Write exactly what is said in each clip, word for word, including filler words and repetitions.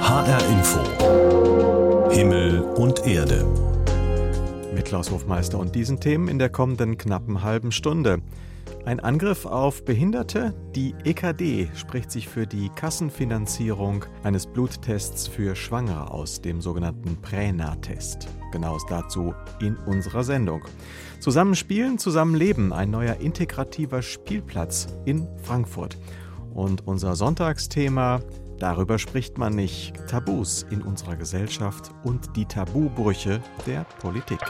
H R Info. Himmel und Erde. Mit Klaus Hofmeister und diesen Themen in der kommenden knappen halben Stunde. Ein Angriff auf Behinderte? Die E K D spricht sich für die Kassenfinanzierung eines Bluttests für Schwangere aus, dem sogenannten Präna-Test. Genaues dazu in unserer Sendung. Zusammenspielen, zusammenleben, ein neuer integrativer Spielplatz in Frankfurt. Und unser Sonntagsthema: Darüber spricht man nicht. Tabus in unserer Gesellschaft und die Tabubrüche der Politik.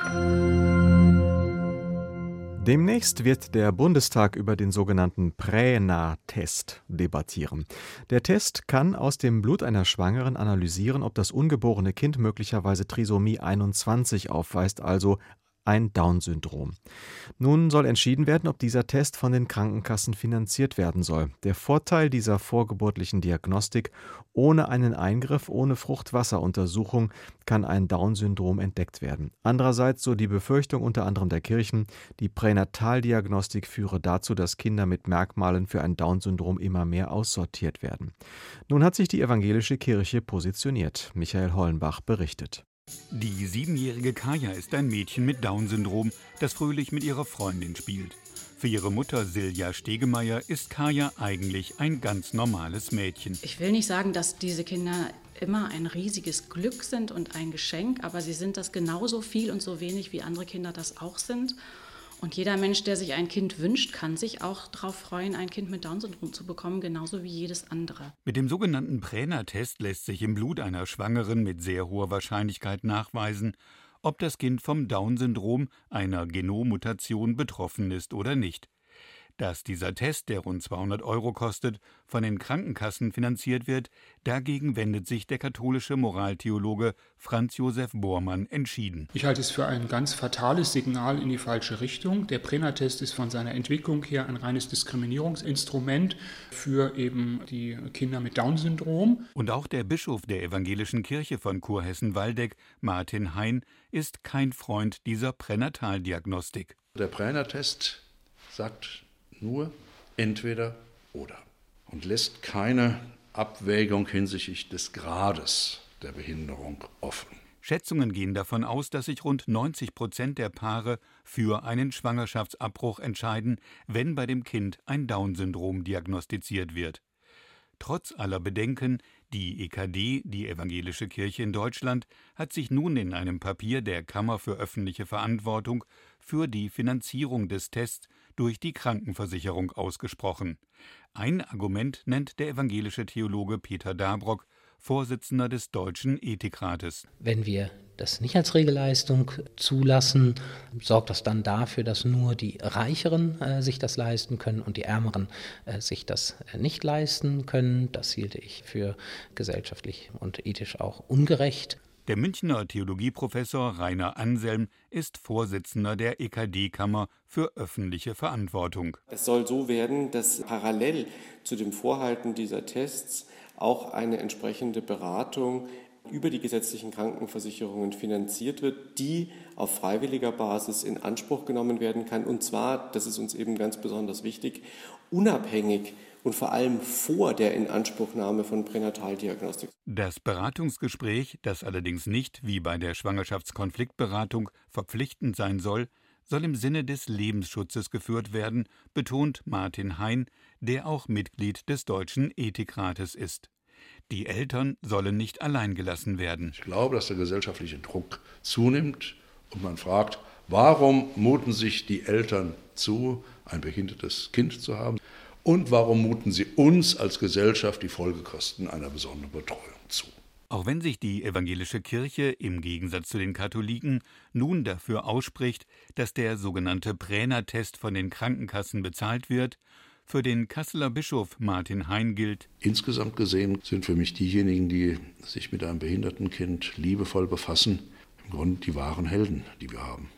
Demnächst wird der Bundestag über den sogenannten Präna-Test debattieren. Der Test kann aus dem Blut einer Schwangeren analysieren, ob das ungeborene Kind möglicherweise Trisomie einundzwanzig aufweist, also ein Down-Syndrom. Nun soll entschieden werden, ob dieser Test von den Krankenkassen finanziert werden soll. Der Vorteil dieser vorgeburtlichen Diagnostik: ohne einen Eingriff, ohne Fruchtwasseruntersuchung kann ein Down-Syndrom entdeckt werden. Andererseits, so die Befürchtung unter anderem der Kirchen, die Pränataldiagnostik führe dazu, dass Kinder mit Merkmalen für ein Down-Syndrom immer mehr aussortiert werden. Nun hat sich die evangelische Kirche positioniert. Michael Hollenbach berichtet. Die siebenjährige Kaja ist ein Mädchen mit Down-Syndrom, das fröhlich mit ihrer Freundin spielt. Für ihre Mutter Silja Stegemeyer ist Kaja eigentlich ein ganz normales Mädchen. Ich will nicht sagen, dass diese Kinder immer ein riesiges Glück sind und ein Geschenk, aber sie sind das genauso viel und so wenig, wie andere Kinder das auch sind. Und jeder Mensch, der sich ein Kind wünscht, kann sich auch darauf freuen, ein Kind mit Down-Syndrom zu bekommen, genauso wie jedes andere. Mit dem sogenannten Präna-Test lässt sich im Blut einer Schwangeren mit sehr hoher Wahrscheinlichkeit nachweisen, ob das Kind vom Down-Syndrom, einer Genommutation, betroffen ist oder nicht. Dass dieser Test, der rund zweihundert Euro kostet, von den Krankenkassen finanziert wird, dagegen wendet sich der katholische Moraltheologe Franz Josef Bormann entschieden. Ich halte es für ein ganz fatales Signal in die falsche Richtung. Der Präna-Test ist von seiner Entwicklung her ein reines Diskriminierungsinstrument für eben die Kinder mit Down-Syndrom. Und auch der Bischof der evangelischen Kirche von Kurhessen-Waldeck, Martin Hein, ist kein Freund dieser Pränataldiagnostik. Der Präna-Test sagt nur entweder oder und lässt keine Abwägung hinsichtlich des Grades der Behinderung offen. Schätzungen gehen davon aus, dass sich rund neunzig Prozent der Paare für einen Schwangerschaftsabbruch entscheiden, wenn bei dem Kind ein Down-Syndrom diagnostiziert wird. Trotz aller Bedenken, die E K D, die Evangelische Kirche in Deutschland, hat sich nun in einem Papier der Kammer für öffentliche Verantwortung für die Finanzierung des Tests durch die Krankenversicherung ausgesprochen. Ein Argument nennt der evangelische Theologe Peter Dabrock, Vorsitzender des Deutschen Ethikrates. Wenn wir das nicht als Regelleistung zulassen, sorgt das dann dafür, dass nur die Reicheren äh, sich das leisten können und die Ärmeren äh, sich das äh, nicht leisten können. Das hielte ich für gesellschaftlich und ethisch auch ungerecht. Der Münchner Theologieprofessor Rainer Anselm ist Vorsitzender der E K D-Kammer für öffentliche Verantwortung. Es soll so werden, dass parallel zu dem Vorhalten dieser Tests auch eine entsprechende Beratung über die gesetzlichen Krankenversicherungen finanziert wird, die auf freiwilliger Basis in Anspruch genommen werden kann. Und zwar, das ist uns eben ganz besonders wichtig, unabhängig und vor allem vor der Inanspruchnahme von Pränataldiagnostik. Das Beratungsgespräch, das allerdings nicht, wie bei der Schwangerschaftskonfliktberatung, verpflichtend sein soll, soll im Sinne des Lebensschutzes geführt werden, betont Martin Hein, der auch Mitglied des Deutschen Ethikrates ist. Die Eltern sollen nicht allein gelassen werden. Ich glaube, dass der gesellschaftliche Druck zunimmt und man fragt, warum muten sich die Eltern zu, ein behindertes Kind zu haben? Und warum muten sie uns als Gesellschaft die Folgekosten einer besonderen Betreuung zu? Auch wenn sich die evangelische Kirche im Gegensatz zu den Katholiken nun dafür ausspricht, dass der sogenannte Präna-Test von den Krankenkassen bezahlt wird, für den Kasseler Bischof Martin Hein gilt: Insgesamt gesehen sind für mich diejenigen, die sich mit einem behinderten Kind liebevoll befassen, im Grunde die wahren Helden, die wir haben.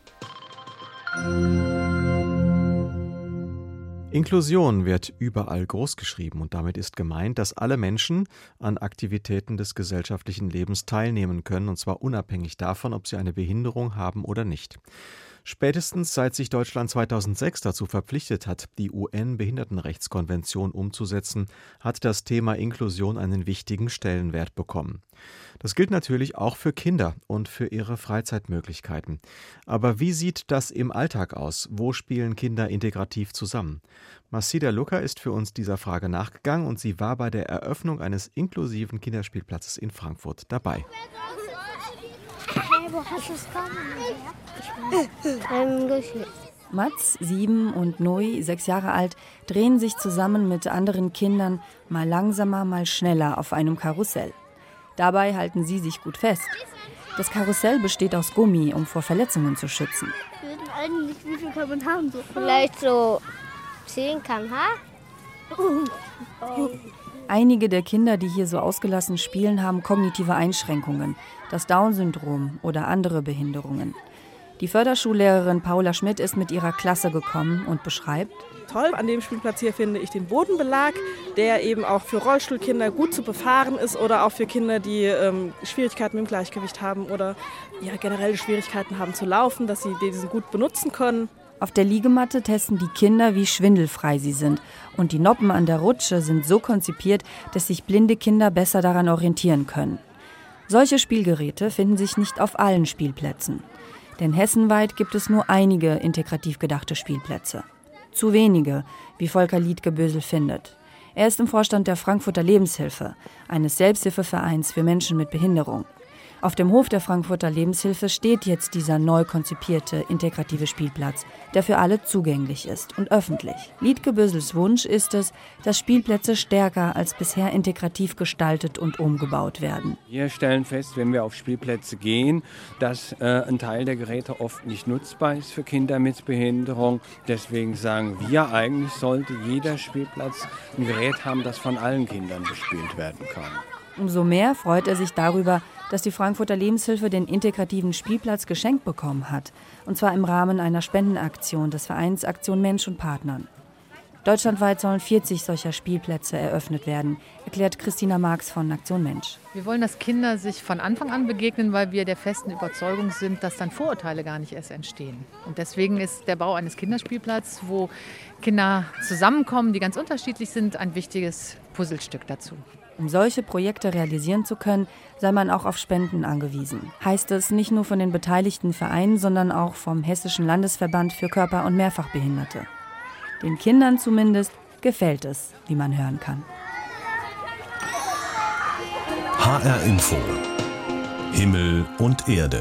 Inklusion wird überall großgeschrieben und damit ist gemeint, dass alle Menschen an Aktivitäten des gesellschaftlichen Lebens teilnehmen können, und zwar unabhängig davon, ob sie eine Behinderung haben oder nicht. Spätestens seit sich Deutschland zweitausendsechs dazu verpflichtet hat, die U N-Behindertenrechtskonvention umzusetzen, hat das Thema Inklusion einen wichtigen Stellenwert bekommen. Das gilt natürlich auch für Kinder und für ihre Freizeitmöglichkeiten. Aber wie sieht das im Alltag aus? Wo spielen Kinder integrativ zusammen? Masida Luca ist für uns dieser Frage nachgegangen und sie war bei der Eröffnung eines inklusiven Kinderspielplatzes in Frankfurt dabei. Mats, sieben, und Noi, sechs Jahre alt, drehen sich zusammen mit anderen Kindern mal langsamer, mal schneller auf einem Karussell. Dabei halten sie sich gut fest. Das Karussell besteht aus Gummi, um vor Verletzungen zu schützen. Wir wissen eigentlich, wie viel kann man haben? So. Vielleicht so zehn Kilometer pro Stunde. Einige der Kinder, die hier so ausgelassen spielen, haben kognitive Einschränkungen, das Down-Syndrom oder andere Behinderungen. Die Förderschullehrerin Paula Schmidt ist mit ihrer Klasse gekommen und beschreibt: Toll an dem Spielplatz hier finde ich den Bodenbelag, der eben auch für Rollstuhlkinder gut zu befahren ist oder auch für Kinder, die ähm, Schwierigkeiten mit dem Gleichgewicht haben oder ja, generell Schwierigkeiten haben zu laufen, dass sie diesen gut benutzen können. Auf der Liegematte testen die Kinder, wie schwindelfrei sie sind. Und die Noppen an der Rutsche sind so konzipiert, dass sich blinde Kinder besser daran orientieren können. Solche Spielgeräte finden sich nicht auf allen Spielplätzen. Denn hessenweit gibt es nur einige integrativ gedachte Spielplätze. Zu wenige, wie Volker Liedgebösel findet. Er ist im Vorstand der Frankfurter Lebenshilfe, eines Selbsthilfevereins für Menschen mit Behinderung. Auf dem Hof der Frankfurter Lebenshilfe steht jetzt dieser neu konzipierte integrative Spielplatz, der für alle zugänglich ist und öffentlich. Liedgebösels Wunsch ist es, dass Spielplätze stärker als bisher integrativ gestaltet und umgebaut werden. Wir stellen fest, wenn wir auf Spielplätze gehen, dass äh, ein Teil der Geräte oft nicht nutzbar ist für Kinder mit Behinderung. Deswegen sagen wir, eigentlich sollte jeder Spielplatz ein Gerät haben, das von allen Kindern bespielt werden kann. Umso mehr freut er sich darüber, dass die Frankfurter Lebenshilfe den integrativen Spielplatz geschenkt bekommen hat. Und zwar im Rahmen einer Spendenaktion des Vereins Aktion Mensch und Partnern. Deutschlandweit sollen vierzig solcher Spielplätze eröffnet werden, erklärt Christina Marx von Aktion Mensch. Wir wollen, dass Kinder sich von Anfang an begegnen, weil wir der festen Überzeugung sind, dass dann Vorurteile gar nicht erst entstehen. Und deswegen ist der Bau eines Kinderspielplatzes, wo Kinder zusammenkommen, die ganz unterschiedlich sind, ein wichtiges Puzzlestück dazu. Um solche Projekte realisieren zu können, sei man auch auf Spenden angewiesen. Heißt es nicht nur von den beteiligten Vereinen, sondern auch vom Hessischen Landesverband für Körper- und Mehrfachbehinderte. Den Kindern zumindest gefällt es, wie man hören kann. H R Info. Himmel und Erde.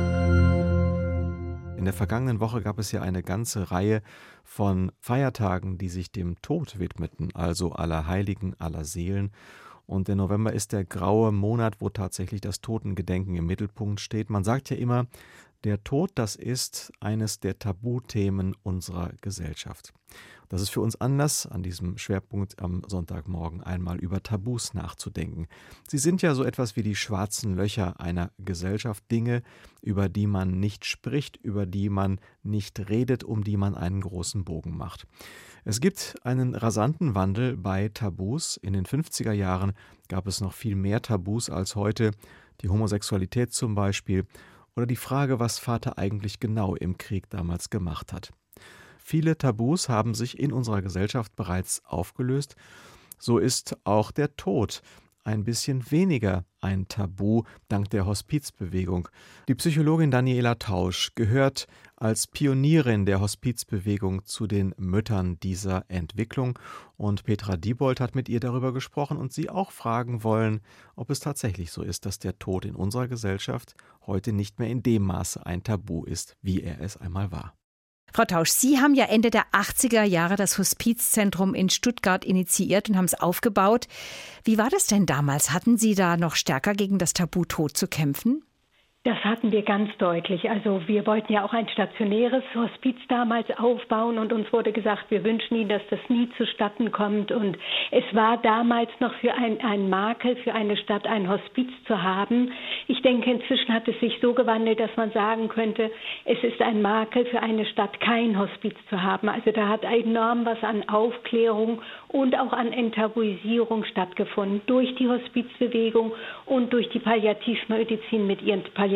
In der vergangenen Woche gab es ja eine ganze Reihe von Feiertagen, die sich dem Tod widmeten, also Allerheiligen, Allerseelen. Und der November ist der graue Monat, wo tatsächlich das Totengedenken im Mittelpunkt steht. Man sagt ja immer, der Tod, das ist eines der Tabuthemen unserer Gesellschaft. Das ist für uns Anlass, an diesem Schwerpunkt am Sonntagmorgen einmal über Tabus nachzudenken. Sie sind ja so etwas wie die schwarzen Löcher einer Gesellschaft, Dinge, über die man nicht spricht, über die man nicht redet, um die man einen großen Bogen macht. Es gibt einen rasanten Wandel bei Tabus. In den fünfziger Jahren gab es noch viel mehr Tabus als heute. Die Homosexualität zum Beispiel oder die Frage, was Vater eigentlich genau im Krieg damals gemacht hat. Viele Tabus haben sich in unserer Gesellschaft bereits aufgelöst. So ist auch der Tod ein bisschen weniger ein Tabu dank der Hospizbewegung. Die Psychologin Daniela Tausch gehört als Pionierin der Hospizbewegung zu den Müttern dieser Entwicklung. Und Petra Diebold hat mit ihr darüber gesprochen und sie auch fragen wollen, ob es tatsächlich so ist, dass der Tod in unserer Gesellschaft heute nicht mehr in dem Maße ein Tabu ist, wie er es einmal war. Frau Tausch, Sie haben ja Ende der achtziger Jahre das Hospizzentrum in Stuttgart initiiert und haben es aufgebaut. Wie war das denn damals? Hatten Sie da noch stärker gegen das Tabu Tod zu kämpfen? Das hatten wir ganz deutlich. Also wir wollten ja auch ein stationäres Hospiz damals aufbauen und uns wurde gesagt, wir wünschen Ihnen, dass das nie zustatten kommt. Und es war damals noch für ein, ein Makel für eine Stadt, ein Hospiz zu haben. Ich denke, inzwischen hat es sich so gewandelt, dass man sagen könnte, es ist ein Makel für eine Stadt, kein Hospiz zu haben. Also da hat enorm was an Aufklärung und auch an Enttabuisierung stattgefunden durch die Hospizbewegung und durch die Palliativmedizin mit ihren Palliativmedizin.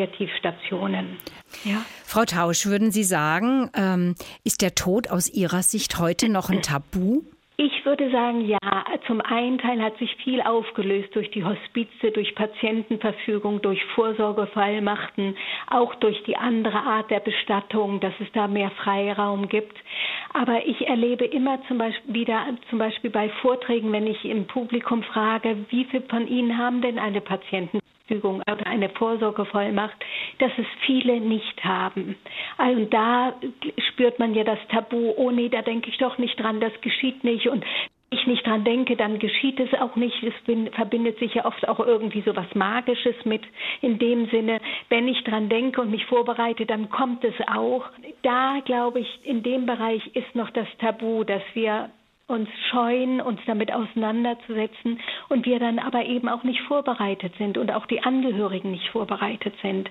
Palliativstationen. Ja. Frau Tausch, würden Sie sagen, ähm, ist der Tod aus Ihrer Sicht heute noch ein Tabu? Ich würde sagen, ja. Zum einen Teil hat sich viel aufgelöst durch die Hospize, durch Patientenverfügung, durch Vorsorgevollmachten, auch durch die andere Art der Bestattung, dass es da mehr Freiraum gibt. Aber ich erlebe immer zum Beispiel wieder, zum Beispiel bei Vorträgen, wenn ich im Publikum frage, wie viele von Ihnen haben denn eine Patientenverfügung oder eine Vorsorgevollmacht, dass es viele nicht haben. Also da spürt man ja das Tabu, oh nee, da denke ich doch nicht dran, das geschieht nicht. Und wenn ich nicht dran denke, dann geschieht es auch nicht. Es bin, verbindet sich ja oft auch irgendwie so was Magisches mit. In dem Sinne, wenn ich dran denke und mich vorbereite, dann kommt es auch. Da, glaube ich, in dem Bereich ist noch das Tabu, dass wir uns scheuen, uns damit auseinanderzusetzen und wir dann aber eben auch nicht vorbereitet sind und auch die Angehörigen nicht vorbereitet sind.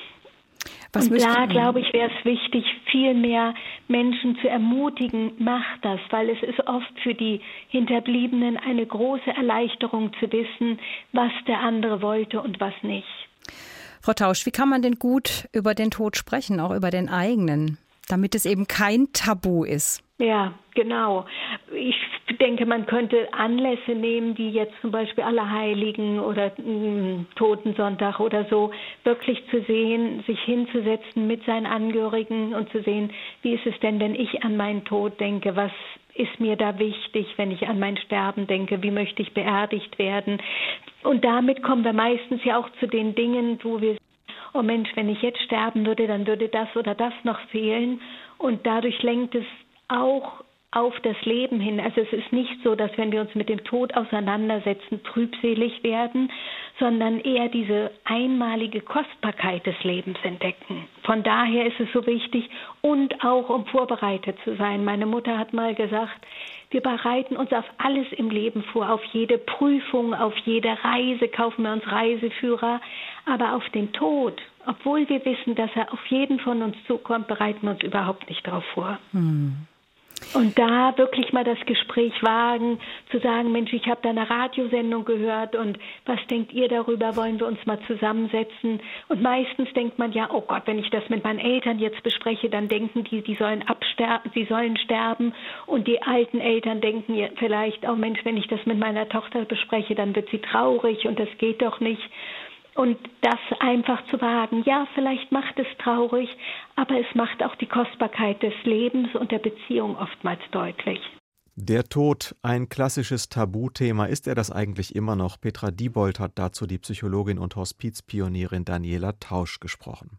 Was und da, glaube ich, wäre es wichtig, viel mehr Menschen zu ermutigen, macht das, weil es ist oft für die Hinterbliebenen eine große Erleichterung zu wissen, was der andere wollte und was nicht. Frau Tausch, wie kann man denn gut über den Tod sprechen, auch über den eigenen, damit es eben kein Tabu ist? Ja, genau. Ich denke, man könnte Anlässe nehmen, wie jetzt zum Beispiel Allerheiligen oder mh, Totensonntag oder so, wirklich zu sehen, sich hinzusetzen mit seinen Angehörigen und zu sehen, wie ist es denn, wenn ich an meinen Tod denke, was ist mir da wichtig, wenn ich an mein Sterben denke, wie möchte ich beerdigt werden. Und damit kommen wir meistens ja auch zu den Dingen, wo wir oh Mensch, wenn ich jetzt sterben würde, dann würde das oder das noch fehlen. Und dadurch lenkt es auch auf das Leben hin. Also es ist nicht so, dass wenn wir uns mit dem Tod auseinandersetzen, trübselig werden, sondern eher diese einmalige Kostbarkeit des Lebens entdecken. Von daher ist es so wichtig und auch um vorbereitet zu sein. Meine Mutter hat mal gesagt, wir bereiten uns auf alles im Leben vor, auf jede Prüfung, auf jede Reise kaufen wir uns Reiseführer, aber auf den Tod, obwohl wir wissen, dass er auf jeden von uns zukommt, bereiten wir uns überhaupt nicht darauf vor. Hm. Und da wirklich mal das Gespräch wagen, zu sagen, Mensch, ich habe da eine Radiosendung gehört und was denkt ihr darüber, wollen wir uns mal zusammensetzen? Und meistens denkt man ja, oh Gott, wenn ich das mit meinen Eltern jetzt bespreche, dann denken die, die sollen absterben, sie sollen sterben. Und die alten Eltern denken ja vielleicht, oh Mensch, wenn ich das mit meiner Tochter bespreche, dann wird sie traurig und das geht doch nicht. Und das einfach zu wagen, ja, vielleicht macht es traurig, aber es macht auch die Kostbarkeit des Lebens und der Beziehung oftmals deutlich. Der Tod, ein klassisches Tabuthema. Ist er das eigentlich immer noch? Petra Diebold hat dazu die Psychologin und Hospizpionierin Daniela Tausch gesprochen.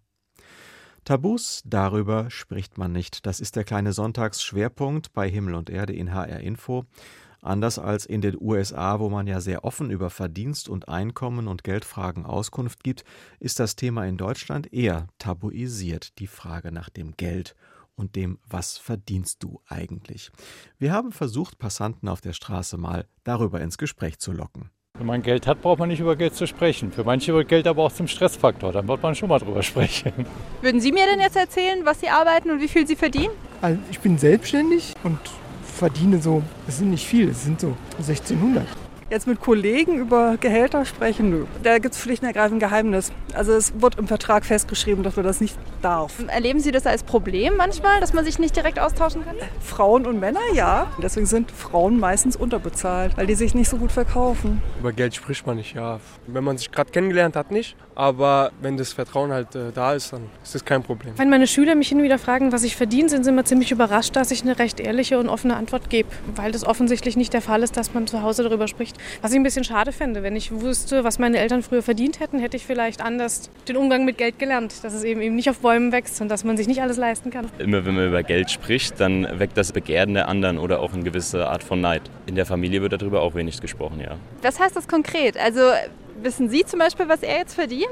Tabus, darüber spricht man nicht. Das ist der kleine Sonntagsschwerpunkt bei Himmel und Erde in H R Info. Anders als in den U S A, wo man ja sehr offen über Verdienst und Einkommen und Geldfragen Auskunft gibt, ist das Thema in Deutschland eher tabuisiert, die Frage nach dem Geld und dem, was verdienst du eigentlich? Wir haben versucht, Passanten auf der Straße mal darüber ins Gespräch zu locken. Wenn man Geld hat, braucht man nicht über Geld zu sprechen. Für manche wird Geld aber auch zum Stressfaktor, dann wird man schon mal drüber sprechen. Würden Sie mir denn jetzt erzählen, was Sie arbeiten und wie viel Sie verdienen? Also ich bin selbstständig und verdiene so, es sind nicht viel, es sind so sechzehnhundert. Jetzt mit Kollegen über Gehälter sprechen, nö. Da gibt es schlicht und ergreifend ein Geheimnis. Also es wird im Vertrag festgeschrieben, dass man das nicht darf. Erleben Sie das als Problem manchmal, dass man sich nicht direkt austauschen kann? Frauen und Männer, ja. Deswegen sind Frauen meistens unterbezahlt, weil die sich nicht so gut verkaufen. Über Geld spricht man nicht, ja. Wenn man sich gerade kennengelernt hat, nicht. Aber wenn das Vertrauen halt äh, da ist, dann ist das kein Problem. Wenn meine Schüler mich hin und wieder fragen, was ich verdiene, sind sie immer ziemlich überrascht, dass ich eine recht ehrliche und offene Antwort gebe. Weil das offensichtlich nicht der Fall ist, dass man zu Hause darüber spricht. Was ich ein bisschen schade fände. Wenn ich wusste, was meine Eltern früher verdient hätten, hätte ich vielleicht anders den Umgang mit Geld gelernt. Dass es eben, eben nicht auf Bäumen wächst und dass man sich nicht alles leisten kann. Immer wenn man über Geld spricht, dann weckt das Begehren der anderen oder auch eine gewisse Art von Neid. In der Familie wird darüber auch wenig gesprochen, ja. Was heißt das konkret? Also wissen Sie zum Beispiel, was er jetzt verdient?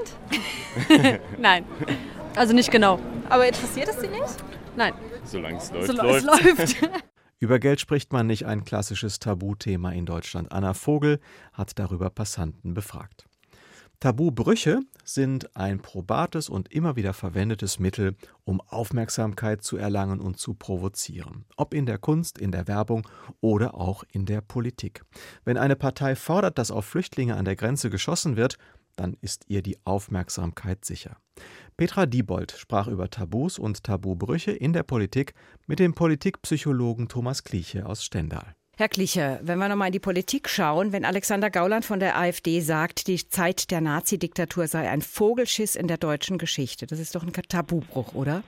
Nein, also nicht genau. Aber interessiert es Sie nicht? Nein. Solange es läuft, Solange es läuft. läuft. Über Geld spricht man nicht, ein klassisches Tabuthema in Deutschland. Anna Vogel hat darüber Passanten befragt. Tabubrüche sind ein probates und immer wieder verwendetes Mittel, um Aufmerksamkeit zu erlangen und zu provozieren. Ob in der Kunst, in der Werbung oder auch in der Politik. Wenn eine Partei fordert, dass auf Flüchtlinge an der Grenze geschossen wird, dann ist ihr die Aufmerksamkeit sicher. Petra Diebold sprach über Tabus und Tabubrüche in der Politik mit dem Politikpsychologen Thomas Kliche aus Stendal. Herr Kliche, wenn wir nochmal in die Politik schauen, wenn Alexander Gauland von der AfD sagt, die Zeit der Nazidiktatur sei ein Vogelschiss in der deutschen Geschichte, das ist doch ein Tabubruch, oder?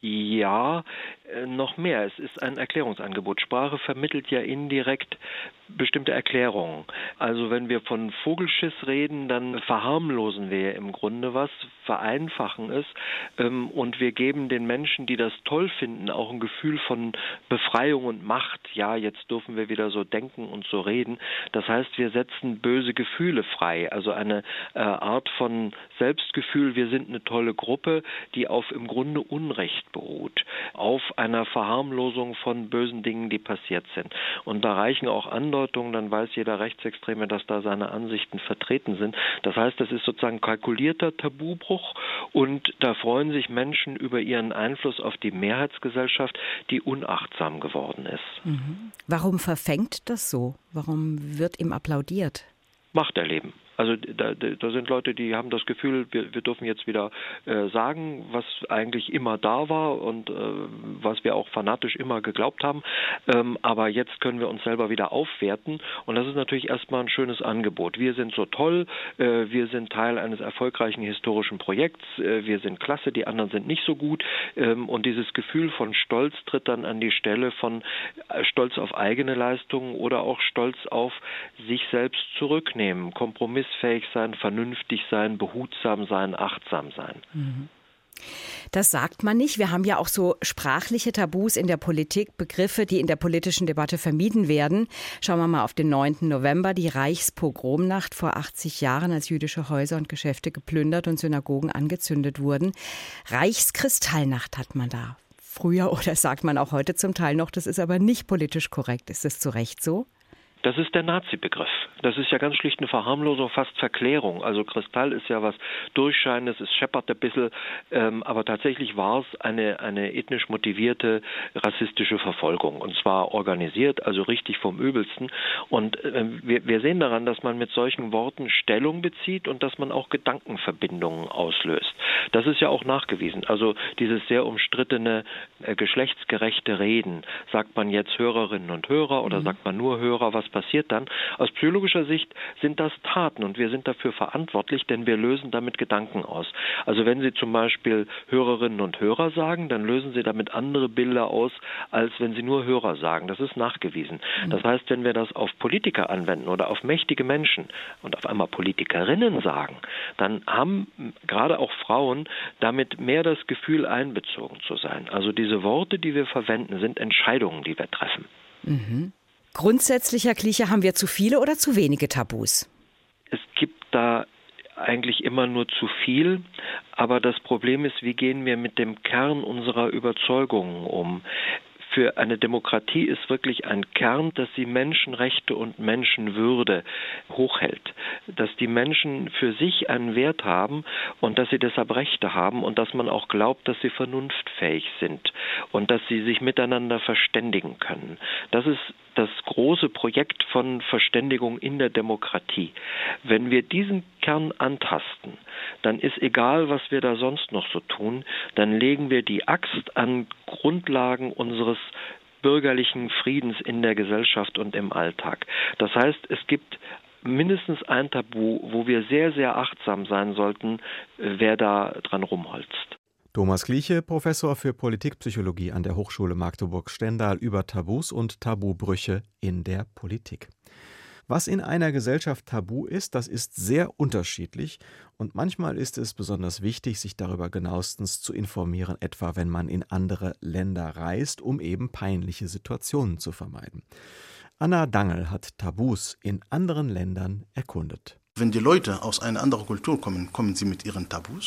Ja, äh, noch mehr. Es ist ein Erklärungsangebot. Sprache vermittelt ja indirekt bestimmte Erklärungen. Also wenn wir von Vogelschiss reden, dann verharmlosen wir ja im Grunde was, vereinfachen es ähm, und wir geben den Menschen, die das toll finden, auch ein Gefühl von Befreiung und Macht. Ja, jetzt dürfen wir wieder so denken und so reden. Das heißt, wir setzen böse Gefühle frei. Also eine äh, Art von Selbstgefühl, wir sind eine tolle Gruppe, die auf im Grunde Unrecht beruht, auf einer Verharmlosung von bösen Dingen, die passiert sind. Und da reichen auch Andeutungen, dann weiß jeder Rechtsextreme, dass da seine Ansichten vertreten sind. Das heißt, das ist sozusagen kalkulierter Tabubruch und da freuen sich Menschen über ihren Einfluss auf die Mehrheitsgesellschaft, die unachtsam geworden ist. Mhm. Warum verfängt das so? Warum wird ihm applaudiert? Macht erleben. Also da, da sind Leute, die haben das Gefühl, wir, wir dürfen jetzt wieder äh, sagen, was eigentlich immer da war und äh, was wir auch fanatisch immer geglaubt haben. Ähm, aber jetzt können wir uns selber wieder aufwerten und das ist natürlich erstmal ein schönes Angebot. Wir sind so toll, äh, wir sind Teil eines erfolgreichen historischen Projekts, äh, wir sind klasse, die anderen sind nicht so gut ähm, und dieses Gefühl von Stolz tritt dann an die Stelle von äh, Stolz auf eigene Leistungen oder auch Stolz auf sich selbst zurücknehmen, Kompromiss fähig sein, vernünftig sein, behutsam sein, achtsam sein. Das sagt man nicht. Wir haben ja auch so sprachliche Tabus in der Politik, Begriffe, die in der politischen Debatte vermieden werden. Schauen wir mal auf den neunten November, die Reichspogromnacht vor achtzig Jahren, als jüdische Häuser und Geschäfte geplündert und Synagogen angezündet wurden. Reichskristallnacht hat man da. Früher oder sagt man auch heute zum Teil noch, das ist aber nicht politisch korrekt. Ist das zu Recht so? Das ist der Nazi-Begriff. Das ist ja ganz schlicht eine Verharmlosung, fast Verklärung. Also Kristall ist ja was Durchscheinendes, es scheppert ein bisschen, ähm, aber tatsächlich war es eine, eine ethnisch motivierte rassistische Verfolgung und zwar organisiert, also richtig vom Übelsten. Und äh, wir, wir sehen daran, dass man mit solchen Worten Stellung bezieht und dass man auch Gedankenverbindungen auslöst. Das ist ja auch nachgewiesen. Also dieses sehr umstrittene äh, geschlechtsgerechte Reden, sagt man jetzt Hörerinnen und Hörer oder mhm. sagt man nur Hörer, was passiert dann? Aus psychologischer Sicht sind das Taten und wir sind dafür verantwortlich, denn wir lösen damit Gedanken aus. Also wenn Sie zum Beispiel Hörerinnen und Hörer sagen, dann lösen Sie damit andere Bilder aus, als wenn Sie nur Hörer sagen. Das ist nachgewiesen. Das heißt, wenn wir das auf Politiker anwenden oder auf mächtige Menschen und auf einmal Politikerinnen sagen, dann haben gerade auch Frauen damit mehr das Gefühl, einbezogen zu sein. Also diese Worte, die wir verwenden, sind Entscheidungen, die wir treffen. Mhm. Grundsätzlich, Herr Kliche, haben wir zu viele oder zu wenige Tabus? Es gibt da eigentlich immer nur zu viel, aber das Problem ist, wie gehen wir mit dem Kern unserer Überzeugungen um? Für eine Demokratie ist wirklich ein Kern, dass sie Menschenrechte und Menschenwürde hochhält. Dass die Menschen für sich einen Wert haben und dass sie deshalb Rechte haben und dass man auch glaubt, dass sie vernunftfähig sind und dass sie sich miteinander verständigen können. Das ist das große Projekt von Verständigung in der Demokratie. Wenn wir diesen Kern antasten, dann ist egal, was wir da sonst noch so tun, dann legen wir die Axt an Grundlagen unseres bürgerlichen Friedens in der Gesellschaft und im Alltag. Das heißt, es gibt mindestens ein Tabu, wo wir sehr, sehr achtsam sein sollten, wer da dran rumholzt. Thomas Kliche, Professor für Politikpsychologie an der Hochschule Magdeburg-Stendal über Tabus und Tabubrüche in der Politik. Was in einer Gesellschaft tabu ist, das ist sehr unterschiedlich und manchmal ist es besonders wichtig, sich darüber genauestens zu informieren, etwa wenn man in andere Länder reist, um eben peinliche Situationen zu vermeiden. Anna Dangel hat Tabus in anderen Ländern erkundet. Wenn die Leute aus einer anderen Kultur kommen, kommen sie mit ihren Tabus?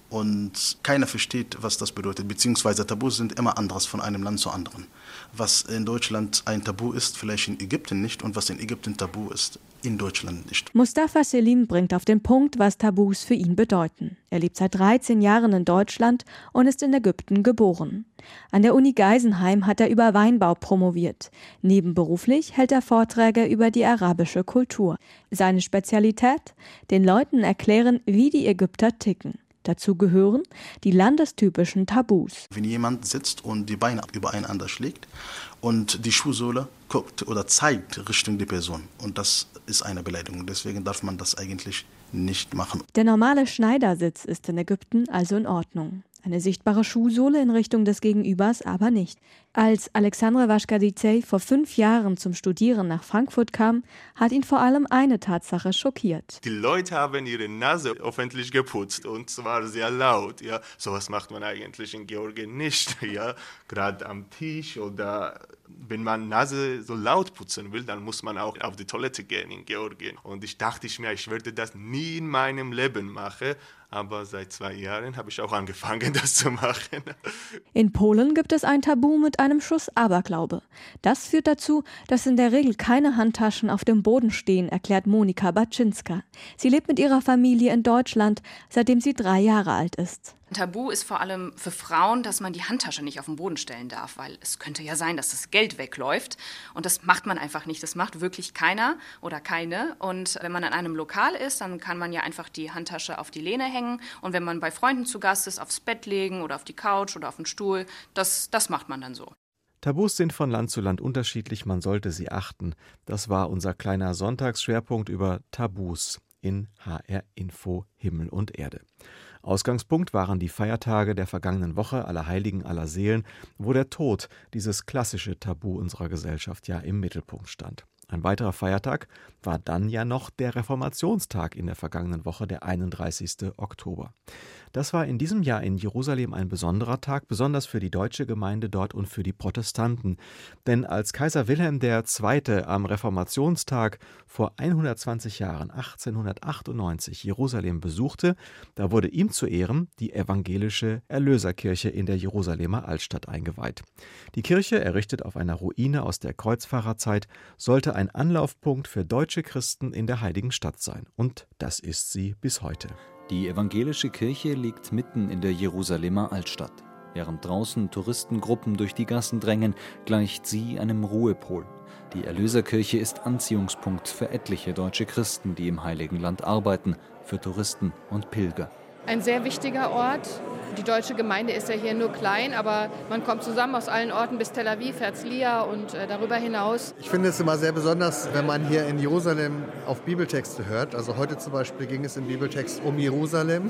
und keiner versteht, was das bedeutet, beziehungsweise Tabus sind immer anders von einem Land zu anderen. Was in Deutschland ein Tabu ist, vielleicht in Ägypten nicht, und was in Ägypten Tabu ist, in Deutschland nicht. Mustafa Selim bringt auf den Punkt, was Tabus für ihn bedeuten. Er lebt seit dreizehn Jahren in Deutschland und ist in Ägypten geboren. An der Uni Geisenheim hat er über Weinbau promoviert. Nebenberuflich hält er Vorträge über die arabische Kultur. Seine Spezialität? Den Leuten erklären, wie die Ägypter ticken. Dazu gehören die landestypischen Tabus. Wenn jemand sitzt und die Beine übereinander schlägt und die Schuhsohle guckt oder zeigt Richtung die Person, und das ist eine Beleidigung. Deswegen darf man das eigentlich nicht machen. Der normale Schneidersitz ist in Ägypten also in Ordnung. Eine sichtbare Schuhsohle in Richtung des Gegenübers aber nicht. Als Alexandre Vashkadizei vor fünf Jahren zum Studieren nach Frankfurt kam, hat ihn vor allem eine Tatsache schockiert. Die Leute haben ihre Nase öffentlich geputzt, und zwar sehr laut. Ja, sowas macht man eigentlich in Georgien nicht. Ja, gerade am Tisch, oder wenn man Nase so laut putzen will, dann muss man auch auf die Toilette gehen in Georgien. Und ich dachte mir, ich werde das nie in meinem Leben machen. Aber seit zwei Jahren habe ich auch angefangen, das zu machen. In Polen gibt es ein Tabu mit einem Schuss Aberglaube. Das führt dazu, dass in der Regel keine Handtaschen auf dem Boden stehen, erklärt Monika Baczynska. Sie lebt mit ihrer Familie in Deutschland, seitdem sie drei Jahre alt ist. Ein Tabu ist vor allem für Frauen, dass man die Handtasche nicht auf den Boden stellen darf, weil es könnte ja sein, dass das Geld wegläuft. Und das macht man einfach nicht. Das macht wirklich keiner oder keine. Und wenn man in einem Lokal ist, dann kann man ja einfach die Handtasche auf die Lehne hängen. Und wenn man bei Freunden zu Gast ist, aufs Bett legen oder auf die Couch oder auf den Stuhl, das, das macht man dann so. Tabus sind von Land zu Land unterschiedlich, man sollte sie achten. Das war unser kleiner Sonntagsschwerpunkt über Tabus in H R Info Himmel und Erde. Ausgangspunkt waren die Feiertage der vergangenen Woche, Allerheiligen, Allerseelen, wo der Tod, dieses klassische Tabu unserer Gesellschaft, ja im Mittelpunkt stand. Ein weiterer Feiertag war dann ja noch der Reformationstag in der vergangenen Woche, der einunddreißigsten Oktober. Das war in diesem Jahr in Jerusalem ein besonderer Tag, besonders für die deutsche Gemeinde dort und für die Protestanten. Denn als Kaiser Wilhelm der Zweite am Reformationstag vor hundertzwanzig Jahren, achtzehnhundertachtundneunzig, Jerusalem besuchte, da wurde ihm zu Ehren die evangelische Erlöserkirche in der Jerusalemer Altstadt eingeweiht. Die Kirche, errichtet auf einer Ruine aus der Kreuzfahrerzeit, sollte ein Anlaufpunkt für deutsche Christen in der Heiligen Stadt sein. Und das ist sie bis heute. Die evangelische Kirche liegt mitten in der Jerusalemer Altstadt. Während draußen Touristengruppen durch die Gassen drängen, gleicht sie einem Ruhepol. Die Erlöserkirche ist Anziehungspunkt für etliche deutsche Christen, die im Heiligen Land arbeiten, für Touristen und Pilger. Ein sehr wichtiger Ort. Die deutsche Gemeinde ist ja hier nur klein, aber man kommt zusammen aus allen Orten bis Tel Aviv, Herzliya und äh, darüber hinaus. Ich finde es immer sehr besonders, wenn man hier in Jerusalem auf Bibeltexte hört. Also heute zum Beispiel ging es im Bibeltext um Jerusalem.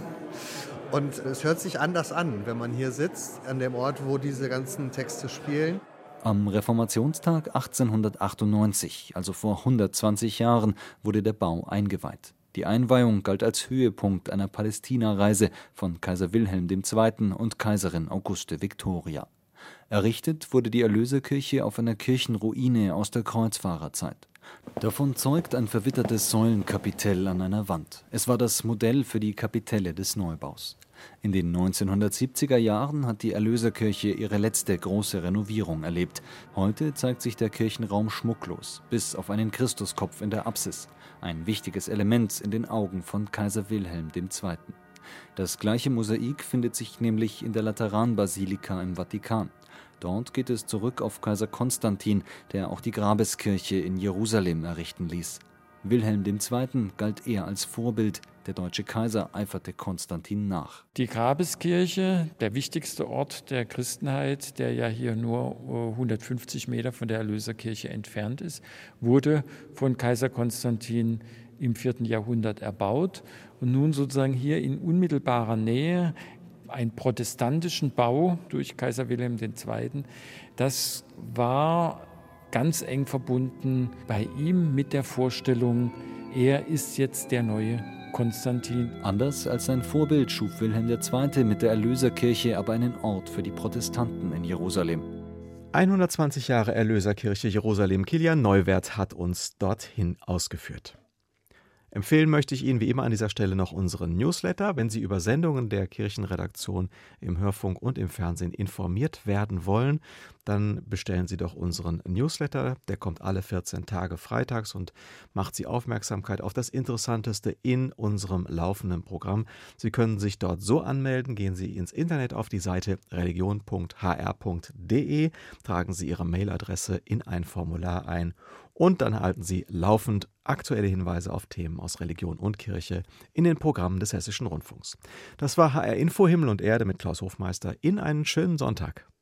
Und es hört sich anders an, wenn man hier sitzt, an dem Ort, wo diese ganzen Texte spielen. Am Reformationstag achtzehnhundertachtundneunzig, also vor hundertzwanzig Jahren, wurde der Bau eingeweiht. Die Einweihung galt als Höhepunkt einer Palästina-Reise von Kaiser Wilhelm der Zweite und Kaiserin Auguste Victoria. Errichtet wurde die Erlöserkirche auf einer Kirchenruine aus der Kreuzfahrerzeit. Davon zeugt ein verwittertes Säulenkapitell an einer Wand. Es war das Modell für die Kapitelle des Neubaus. In den neunzehnhundertsiebziger Jahren hat die Erlöserkirche ihre letzte große Renovierung erlebt. Heute zeigt sich der Kirchenraum schmucklos, bis auf einen Christuskopf in der Apsis. Ein wichtiges Element in den Augen von Kaiser Wilhelm der Zweite. Das gleiche Mosaik findet sich nämlich in der Lateranbasilika im Vatikan. Dort geht es zurück auf Kaiser Konstantin, der auch die Grabeskirche in Jerusalem errichten ließ. Wilhelm der Zweite galt eher als Vorbild, der deutsche Kaiser eiferte Konstantin nach. Die Grabeskirche, der wichtigste Ort der Christenheit, der ja hier nur hundertfünfzig Meter von der Erlöserkirche entfernt ist, wurde von Kaiser Konstantin im vierten Jahrhundert erbaut und nun sozusagen hier in unmittelbarer Nähe einen protestantischen Bau durch Kaiser Wilhelm der Zweite. Das war ganz eng verbunden bei ihm mit der Vorstellung, er ist jetzt der neue Konstantin. Anders als sein Vorbild schuf Wilhelm der Zweite mit der Erlöserkirche aber einen Ort für die Protestanten in Jerusalem. hundertzwanzig Jahre Erlöserkirche Jerusalem. Kilian Neuwert hat uns dorthin ausgeführt. Empfehlen möchte ich Ihnen wie immer an dieser Stelle noch unseren Newsletter. Wenn Sie über Sendungen der Kirchenredaktion im Hörfunk und im Fernsehen informiert werden wollen, dann bestellen Sie doch unseren Newsletter. Der kommt alle vierzehn Tage freitags und macht Sie Aufmerksamkeit auf das Interessanteste in unserem laufenden Programm. Sie können sich dort so anmelden. Gehen Sie ins Internet auf die Seite religion punkt h r punkt d e, tragen Sie Ihre Mailadresse in ein Formular ein und dann erhalten Sie laufend aktuelle Hinweise auf Themen aus Religion und Kirche in den Programmen des Hessischen Rundfunks. Das war H R Info Himmel und Erde mit Klaus Hofmeister. Ihnen einen schönen Sonntag.